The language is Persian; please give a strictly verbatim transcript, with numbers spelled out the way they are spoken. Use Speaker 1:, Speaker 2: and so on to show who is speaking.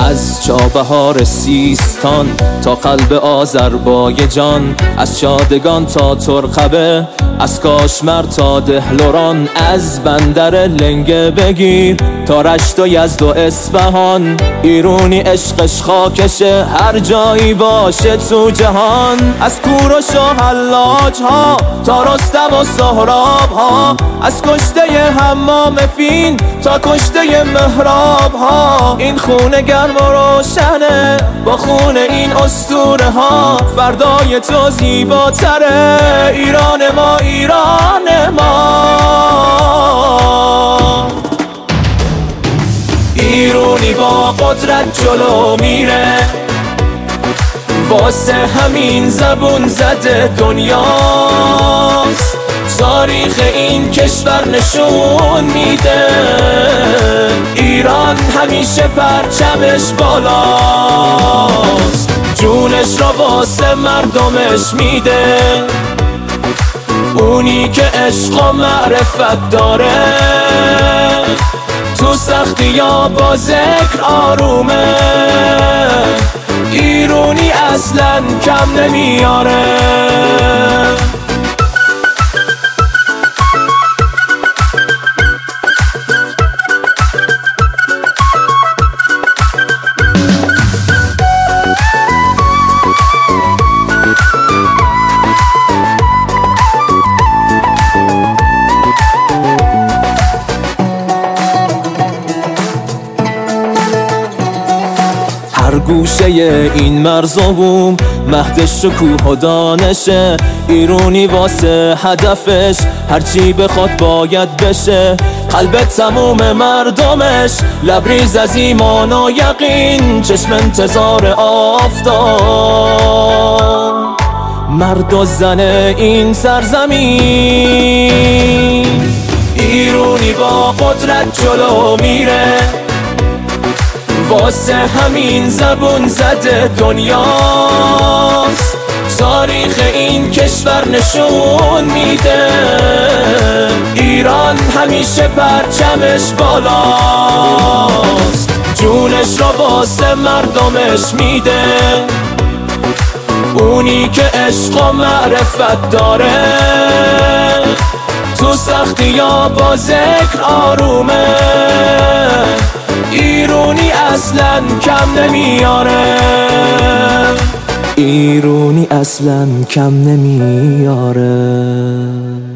Speaker 1: از چابهار سیستان تا قلب آذربایجان، از شادگان تا ترقبه، از کاشمر تا دهلوران، از بندر لنگه بگیر تا رشت و یزد و اصفهان. ایرونی عشقش خاکشه هر جایی باشه تو جهان، از کوروش و حلاج ها تا رستم و سهراب ها، از کشته حمام فین تا کشته مهراب ها. این خونه گرم و روشنه با خون این اسطوره ها، فردای تو زیباتره ایران ما، ایران ما. ایرونی با قدرت جلو میره، واسه همین زبون زده دنیاست. تاریخ این کشور نشون میده ایران همیشه پرچمش بالاست. جونش را واسه مردمش میده، اونی که عشق و معرفت داره، تو سختی یا با ذکر آرومه. ایرونی اصلا کم نمیاره. هر گوشه این مرز و بوم مهد شکوه و دانشه، ایرونی واسه هدفش هرچی بخواد باید بشه. قلب تموم مردمش لبریز از ایمان و یقین، چشم انتظار آفتاب مرد و زن این سرزمین. ایرونی با قدرت جلو میره، واسه همین زبون زده دنیاست. تاریخ این کشور نشون میده ایران همیشه پرچمش بالاست. جونش را واسه مردمش میده، اونی که عشق و معرفت داره، تو سختی یا با ذکر آرومه. ایرونی اصلا کم نمیاره. ایرونی اصلا کم نمیاره.